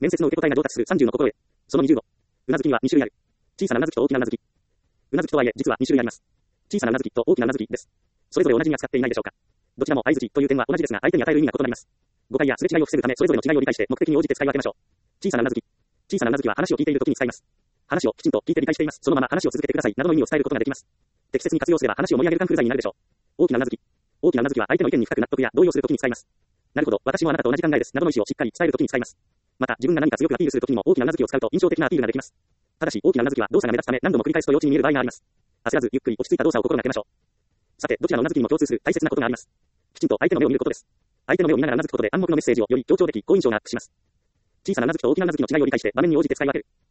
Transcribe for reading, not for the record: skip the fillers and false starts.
面接の受け答えが上達する30の心得。その20語。うなずきには2種類ある。小さなうなずきと大きなうなずき。うなずきとはいえ、実は2種類あります。小さなうなずきと大きなうなずきです。それぞれ同じに扱っていないでしょうか。どちらも相づちという点は同じですが、相手に与える意味が異なります。誤解やすれ違いを防ぐため、それぞれの違いを理解して目的に応じて使い分けましょう。小さなうなずき。小さなうなずきは話を聞いているときに使います。話をきちんと聞いて理解しています。そのまま話を続けてください。などの意味を伝えることができます。適切に活用すれば話を盛り上げるカンフル剤になるでしょう。大きなうなずき。大きなうなずきは相手の意見に深く納得や同意をするときに使います。なるほど、私もあなたと同じ考えです。などの意思をしっかり伝えるときに使います。また、自分が何か強くアピールするときにも大きなうなずきを使うと印象的なアピールができます。ただし、大きなうなずきは動作が目立つため何度も繰り返すと幼稚に見える場合があります。焦らず、ゆっくり落ち着いた動作を心がけましょう。さて、どちらのうなずきにも共通する大切なことがあります。きちんと相手の目を見ることです。相手の目を見ながらうなずくことで暗黙のメッセージをより強調でき、好印象がアップします。小さなうなずきと大きなうなずきの違いを理解して場面に応じて使い分ける。